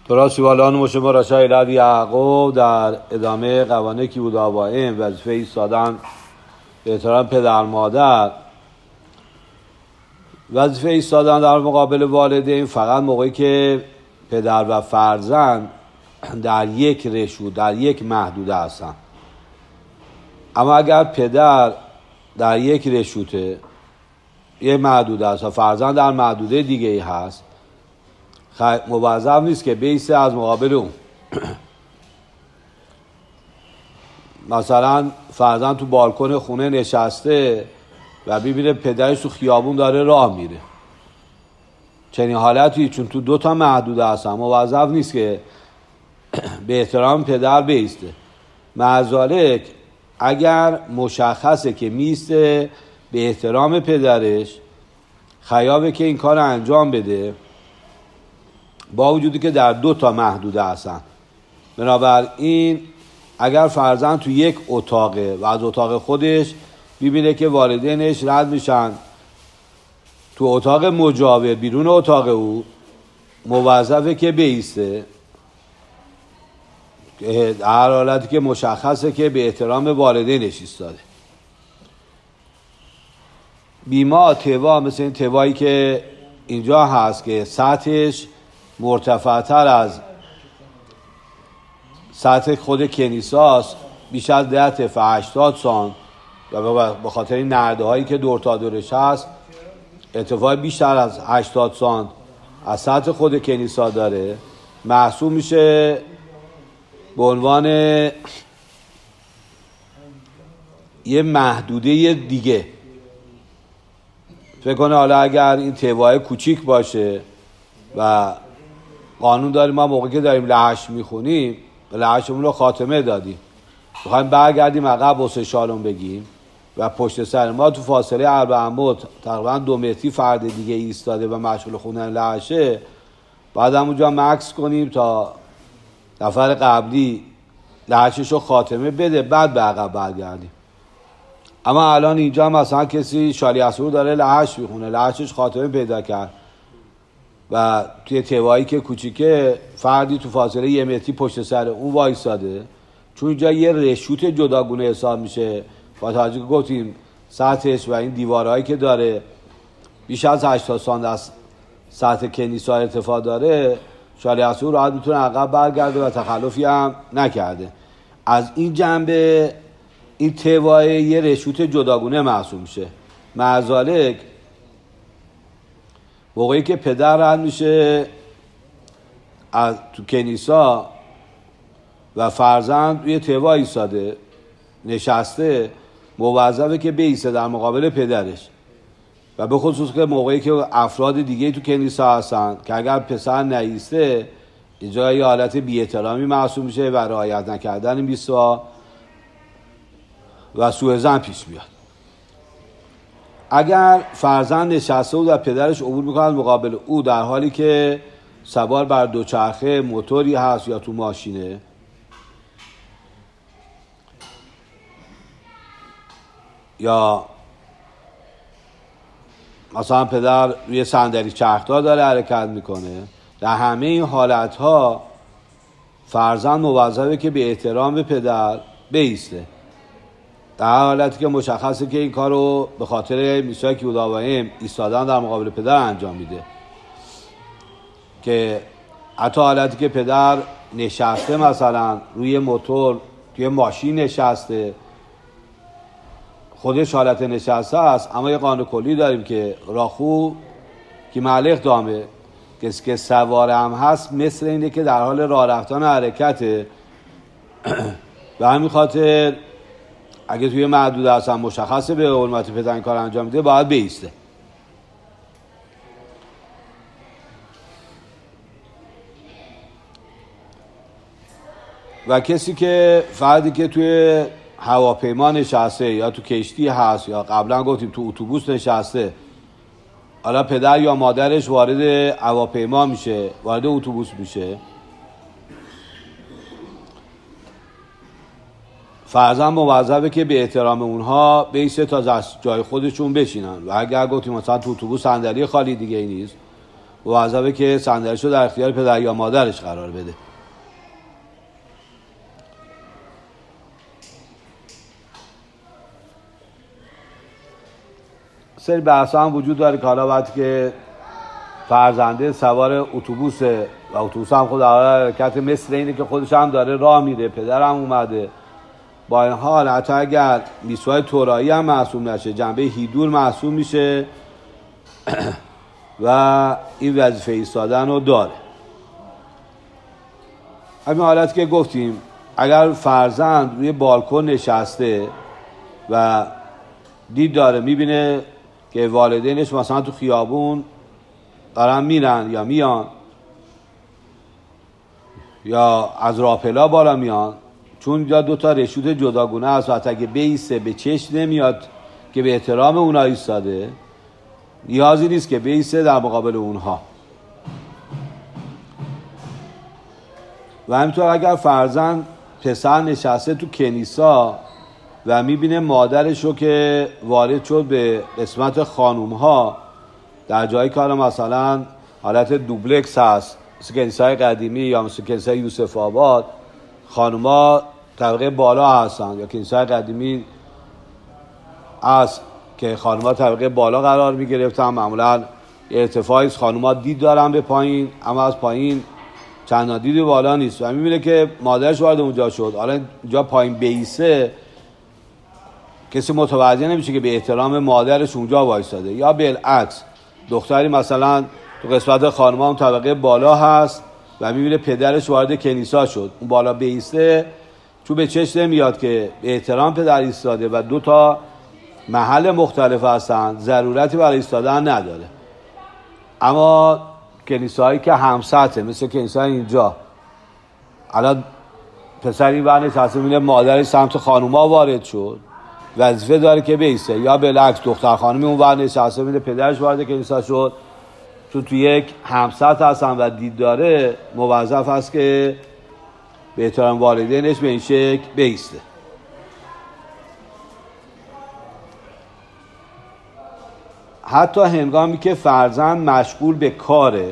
درست والان مشه مراشای لد یعقوب در ادامه قوانه کی بود آبائم وظیفه ایستادن به احترام پدر مادر. وظیفه ایستادن در مقابل والدین فقط موقعی که پدر و فرزند در یک رشو در یک محدوده هستن. اما اگر پدر در یک رشوته یک محدوده هست و فرزند در محدوده دیگه ای هست، موظف نیست که بیسته از مقابل اون. مثلا فرزند تو بالکن خونه نشسته و ببینه پدرش تو خیابون داره راه میره، چنین حالتی چون تو دوتا محدوده هستن موظف نیست که به احترام پدر بیسته. معذالک اگر مشخصه که میسته به احترام پدرش، خیابه که این کار انجام بده با وجودی که در دو تا محدوده هستن. بنابراین اگر فرزند تو یک اتاقه و از اتاق خودش ببینه که والدینش رد میشن تو اتاق مجاور بیرون اتاق او، موظفه که بیسته در حالتی که مشخصه که به احترام والدینش ایستاده. بیما توا مثل این توایی که اینجا هست که سطحش مرتفع‌تر از سطح خود کنیساست، بیش از 10 تا 80 سانت، و به خاطر این نرده هایی که دور تا دورش هست ارتفاع بیشتر از 80 سانت از سطح خود کنیسا داره، محسوب میشه به عنوان یه محدوده دیگه. فکر کنه حالا اگر این توای کوچیک باشه و قانون داریم ما موقعی که داریم لحش میخونیم لحشمون رو خاتمه دادیم، میخوایم برگردیم عقب واسه شالون بگیم و پشت سر ما تو فاصله 4 عمود تقریبا 2 متری فرد دیگه ایستاده و مشغول خوندن لحشه، بعد همونجا مکس کنیم تا نفر قبلی لحشش رو خاتمه بده، بعد به عقب برگردیم. اما الان اینجا مثلا کسی شالی اسور داره لحش میخونه، لحشش خاتمه پیدا کرد و توی توایی که کوچیکه فردی تو فاصله 1 متری پشت سر اون وایساده، چون اینجا یه رشوت جداگونه حساب میشه با توجه که گفتیم سطحش و این دیوارهایی که داره بیش از 80 سانت از سطح کنیسا ارتفاع داره، شالی اسور راحت میتونه عقب برگرده و تخلفی هم نکرده. از این جنبه این توای یه رشوت جداگونه محسوب میشه. معذالک موقعی که پدر رد میشه از تو کنیسا و فرزند یه توا ایستاده نشسته، موظفه که بیسته در مقابل پدرش، و به خصوص که موقعی که افراد دیگه تو کنیسا هستن که اگر پسر نایسته اینجا یه حالت بی احترامی محسوب میشه و رعایت نکردن این بیستا و سوء ظن پیش میاد. اگر فرزند نشسته و پدرش عبور میکنه مقابل او در حالی که سوار بر دوچرخه موتوری هست یا تو ماشینه، یا مثلا پدر روی صندلی چرخدار داره حرکت میکنه، در همه این حالتها فرزند موظفه که به احترام به پدر بیسته، در حالتی که مشخصه که این کار رو به خاطر میثاق یهودایم ایستادن در مقابل پدر انجام میده، که حتی حالتی که پدر نشسته مثلا روی موتور توی ماشین نشسته خودش حالت نشسته است، اما یه قانون کلی داریم که راخو که معلق دامه کسی که سوار هم هست مثل اینه که در حال راه رفتن و حرکته. به همین خاطر اگه توی محدوده هستن مشخصه به حرمت پدر این کار انجام میده باید بیسته. و کسی که فردی که توی هواپیما نشسته یا تو کشتی هست یا قبلا گفتیم تو اتوبوس نشسته، حالا پدر یا مادرش وارد هواپیما میشه، وارد اتوبوس میشه، فرزند موظفه که به احترام اونها بیسته تا جای خودشون بشینن. و اگر گفتیم مثلا تو اتوبوس صندلی خالی دیگه ای نیست، موظفه که صندلیش رو در اختیار پدر یا مادرش قرار بده. سری بحث هم وجود داره که حالا وقتی که فرزنده سوار اتوبوسه و اتوبوس هم خود در حرکت مثل اینه که خودش هم داره راه میره، پدرم اومده، با این حال حتی اگر میسوای تورایی هم محسوب نشه، جنبه هیدور محسوب میشه و این وظیفه ایستادن رو داره. همین حالت که گفتیم اگر فرزند روی بالکن نشسته و دید داره میبینه که والدینش مثلا تو خیابون دارن میرن یا میان یا از راپلا بالا میان، چون اینجا دوتا رشوت جداگونه است و حتی اگه بیسته به چشم نمیاد که به احترام اونها ایستاده، نیازی نیست که بیسته در مقابل اونها. و همینطور اگر فرزند پسر نشسته تو کنیسا و میبینه مادرش رو که وارد شد به قسمت خانوم ها در جایی که مثلا حالت دوبلکس هست مثل کنیسای قدیمی یا مثل کنیسای یوسف آباد، خانوم ها طبقه بالا هستن، یا کنیسای قدیمی هست که خانوم ها طبقه بالا قرار میگرفتن، معمولا ارتفاعی خانوم ها دید دارن به پایین، اما از پایین چندان دید بالا نیست و میبینه که مادرش وارد اونجا شد. حالا اینجا پایین بیسه، کسی متوجه نمیشه که به احترام مادرش اونجا وایساده. یا بالعکس دختری مثلا تو قسمت خانم‌ها اون طبقه بالا هست و میبینه پدرش وارد کنیسا شد، اون بالا بیسته، چون به چشم نمیاد که به احترام پدر ایستاده و دو تا محل مختلف هستن، ضرورتی برای ایستادن نداره. اما کنیسایی که هم سطحه مثل کنیسای اینجا، الان پسر این ور نشسته میبینه مادرش سمت خانوما وارد شد، وظیفه داره که بیسته. یا بالعکس دختر خانمی اون ور نشسته میبینه پدرش وارد کنیسا شد، چون تو یک همسطح هستن و دید داره، موظف هست که به احترام والدینش به این شکل بیسته. حتی هنگامی که فرزند مشغول به کاره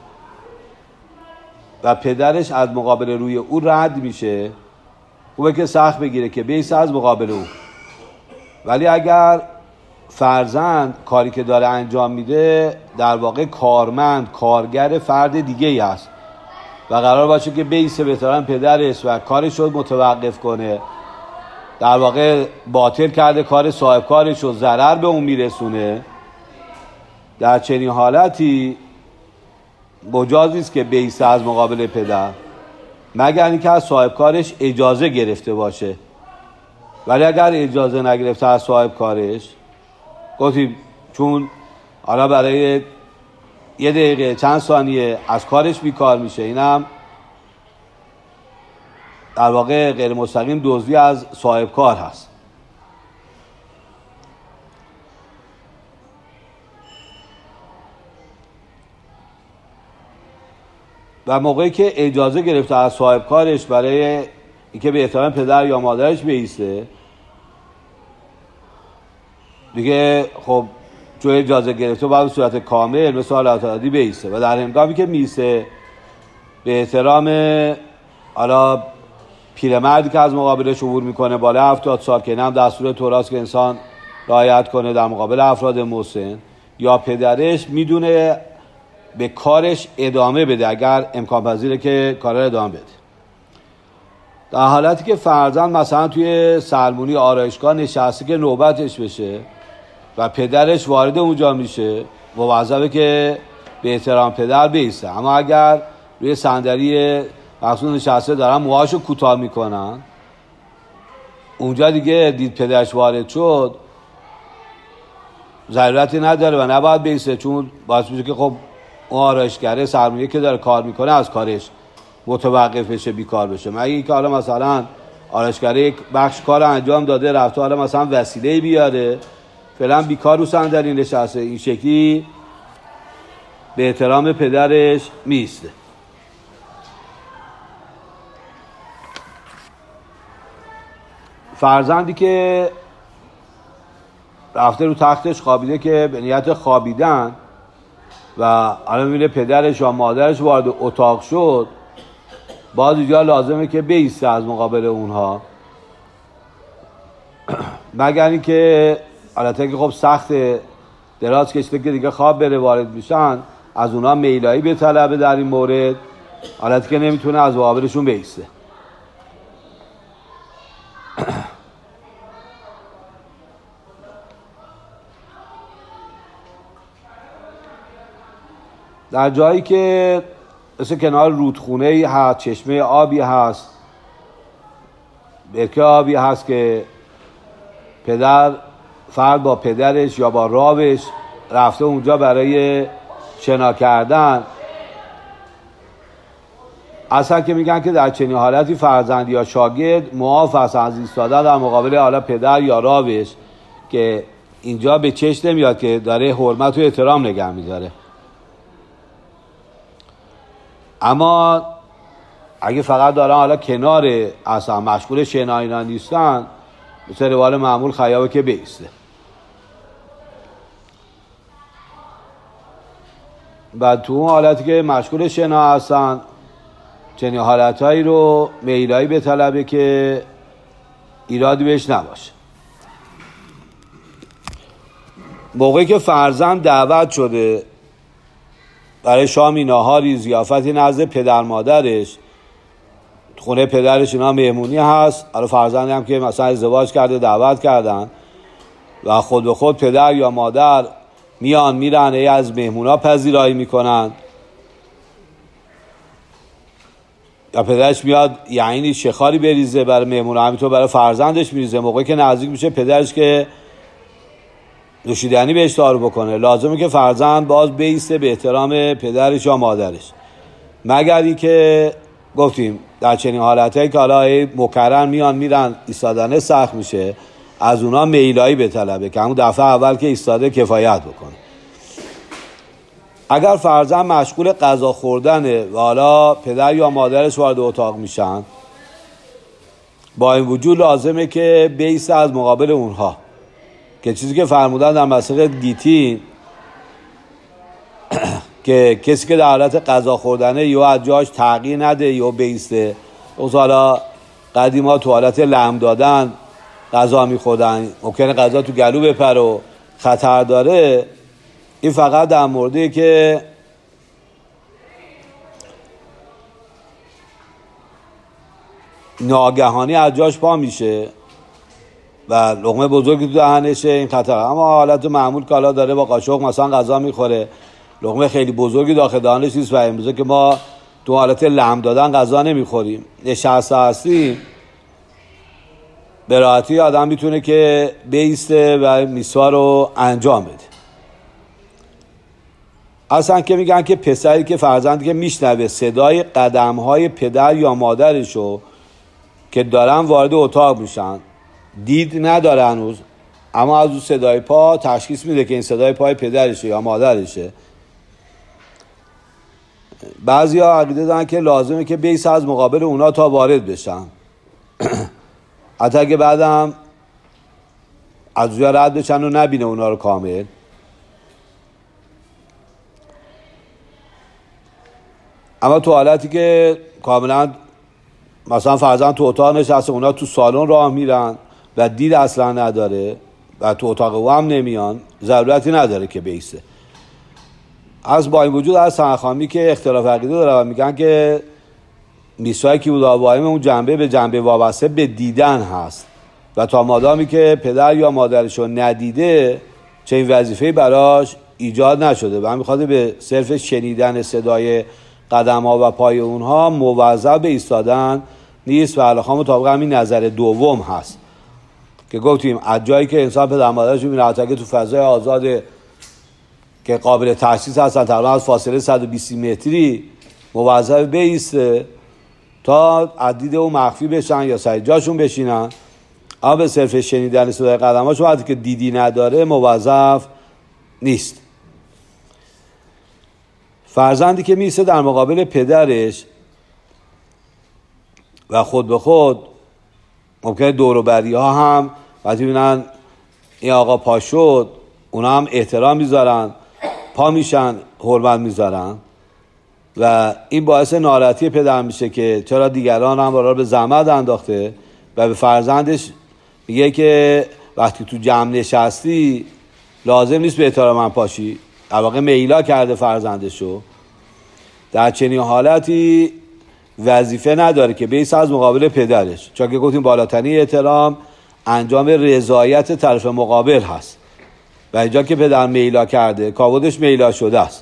و پدرش از مقابل روی او رد میشه، خوبه که سخت بگیره که بیسته از مقابل او. ولی اگر فرزند کاری که داره انجام میده در واقع کارمند، کارگر فرد دیگه ای هست و قرار باشه که بیسته به احترام پدرش و کارش رو متوقف کنه، در واقع باطل کرده کار صاحب کارش و ضرر به اون میرسونه، در چنین حالتی مجاز نیست که بیسته از مقابل پدر، مگر اینکه از صاحب کارش اجازه گرفته باشه. ولی اگر اجازه نگرفته از صاحب کارش، گفتیم چون حالا برای یه دقیقه چند ثانیه از کارش بیکار میشه، اینم در واقع غیر مستقیم دزدی از صاحب کار هست. و موقعی که اجازه گرفته از صاحب کارش برای اینکه به احترام پدر یا مادرش بیسته، دیگه خب چون اجازه گرفته باید صورت کامل مثل حالت عادی بیسته و در هنگامی که میسته به احترام حالا پیرمردی که از مقابلش عبور میکنه بالا 70 سال که اینم دستور توراست که انسان رعایت کنه در مقابل افراد مسن، یا پدرش میدونه به کارش ادامه بده اگر امکان پذیره که کار رو ادامه بده. در حالتی که فرزند مثلا توی سلمونی آرایشگاه نشسته که نوبتش بشه و پدرش وارد اونجا میشه، موظفه که به احترام پدر بیسته. اما اگر روی صندلی مخصوص نشسته دارن موهاشو کوتاه میکنن، اونجا دیگه دید پدرش وارد شد، ضرورتی نداره و نباید بیسته، چون باعث میشه که خب اون آرایشگره سرمایه که داره کار میکنه از کارش متوقف بشه، بیکار بشه. مگه اینکه حالا مثلا آرایشگره یک بخش کار انجام داده رفته حالا مثلا وسیله بیاره، فعلا بیکار رو صندلی نشسته، این شکلی به احترام پدرش میسته. فرزندی که رفته رو تختش خوابیده که به نیت خوابیدن، و الان میبینه پدرش و مادرش وارد اتاق شد، باز اینجا لازمه که بیسته از مقابل اونها، مگر اینکه البته که خب سخت دراز کشیده که دیگه خواب بره وارد میشن، از اونها میلایی به طلبه در این مورد، البته که نمیتونه از مقابلشون بیسته. در جایی که مثل کنار رودخونه هست، چشمه آبی هست، برکه آبی هست که فرد با پدرش یا با راوش رفته اونجا برای شنا کردن، اصلا که میگن که در چنین حالتی فرزند یا شاگرد معاف است از ایستادن در مقابل حالا پدر یا راوش، که اینجا به چشم نمیاد که داره حرمت و احترام نگه میداره. اما اگه فقط دارن حالا کنار اصلا مشغول شنا اینا نیستن، مثل روال معمول خیابه که بیسته. بعد تو اون حالتی که مشغول شنا هستن، چنین حالتهایی رو میلایی به طلبه که ایرادی بهش نباشه. موقعی که فرزند دعوت شده برای شامی، ناهاری، ضیافتی نزد پدر مادرش، خونه پدرش اینا مهمونی هست، حالا فرزندی هم که مثلا ازدواج کرده دعوت کردن و خود به خود پدر یا مادر میان میرن از مهمونا پذیرایی میکنن، یا پدرش میاد یعنی شخاری بریزه برای مهمونا، همینطور برای فرزندش میریزه. موقعی که نزدیک میشه پدرش که نوشیدنی بهش تعارف بکنه، لازمه که فرزند باز بیسته به احترام پدرش یا مادرش، مگر ای که گفتیم در چنین حالتایی که حالا مکرر میان میرن ایستادن سخت میشه، از اونا میلایی به طلبه که همون دفعه اول که ایستاده کفایت بکنه. اگر فرزند مشغول غذا خوردنه و حالا پدر یا مادرش وارد اتاق میشن، با این وجود لازمه که بیسته از مقابل اونها، که چیزی که فرمودن در مسئله گیتی که کسی که در حالت غذا خوردنه یا از جاش تغییر نده یا بیسته. حالا قدیما تو حالت لم دادن غذا میخوردن، ممکنه غذا تو گلو بپره و خطر داره. این فقط در موردی که ناگهانی از جاش پا میشه و لقمه بزرگی تو دهنشه، این خطر. اما حالت معمول که حالا داره با قاشق مثلا غذا میخوره، لقمه خیلی بزرگی داخل دهنش نیست و امروزه که ما تو حالت لم دادن غذا نمیخوریم، نشسته هستیم، به راحتی آدم میتونه که بیسته و میسوا رو انجام بده. اصلا که میگن که پسری که فرزندی که میشنوه صدای قدمهای پدر یا مادرشو که دارن وارد اتاق میشن، دید نداره هنوز، اما از اون صدای پا تشخیص میده که این صدای پای پدرشه یا مادرشه. بعضی ها عقیده دارن که لازمه که بیس از مقابل اونا تا وارد بشن، حتی اگه بعدم از اونجا رد بشن و نبینه اونا رو کامل. اما تو حالتی که کاملا مثلا فرزند تو اتاق نشسته، اونا تو سالن راه میرن و دید اصلا نداره و تو اتاق او هم نمیان، ضرورتی نداره که بیسته. از با این وجود از سنخامی که اختلاف عقیده داره و میگن که میسوای که بوداوایم اون جنبه به جنبه وابسته به دیدن هست و تا مادامی که پدر یا مادرشو ندیده چه این وظیفه‌ای براش ایجاد نشده و هم میخواد به صرف شنیدن صدای قدم ها و پای اونها موظف به ایستادن نیست و علاقه مطابق همین نظر دوم هست که گفتیم از جایی که انسان پدر مادرش میبینه که تو فضای آزاد که قابل تشخیص هستن، تقریبا از فاصله 120 متری موظف بیسته تا از دید اون مخفی بشن یا سر جاشون بشینن. اما به صرف شنیدن صدای قدم‌هاشون وقتی که دیدی نداره موظف نیست. فرزندی که میسته در مقابل پدرش و خود به خود ممکنه دور و بری ها هم وقتی ببینن این آقا پا شد اونا هم احترام میذارن، پا میشن، حرمت میذارن و این باعث ناراحتی پدر میشه که چرا دیگران هم برای به زحمت انداخته و به فرزندش میگه که وقتی تو جمع نشستی لازم نیست به احترام من پاشی، در واقع میلا کرده فرزندشو. در چنین حالتی وظیفه نداره که بیسته از مقابل پدرش، چون که گفتیم بالاترین احترام انجام رضایت طرف مقابل هست و اینجا که پدر میلا کرده کاودش میلا شده است،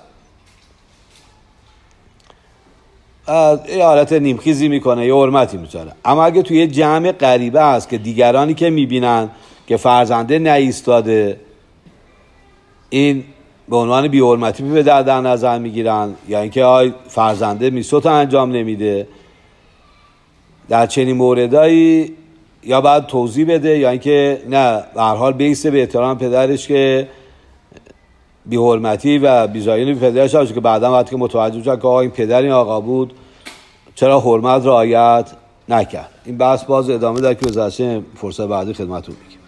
یه حالت نیمخیزی میکنه، یه حرمتی میذاره. اما اگه توی جمع غریبه است که دیگرانی که میبینن که فرزنده نایستاده این به عنوان بی‌حرمتی به در نظر میگیرن یا اینکه فرزنده میثوت انجام نمیده، در چنین موردایی یا باید توضیح بده یا اینکه نه به هر حال بیسته به احترام پدرش که بی‌حرمتی و بی‌زایینی به پدرش هست که بعدا وقتی که متوجه شد که این پدر این آقا بود چرا حرمت رعایت نکرد. این بحث باز ادامه داره که گذشته فرصت بعدی خدمتتون میگم.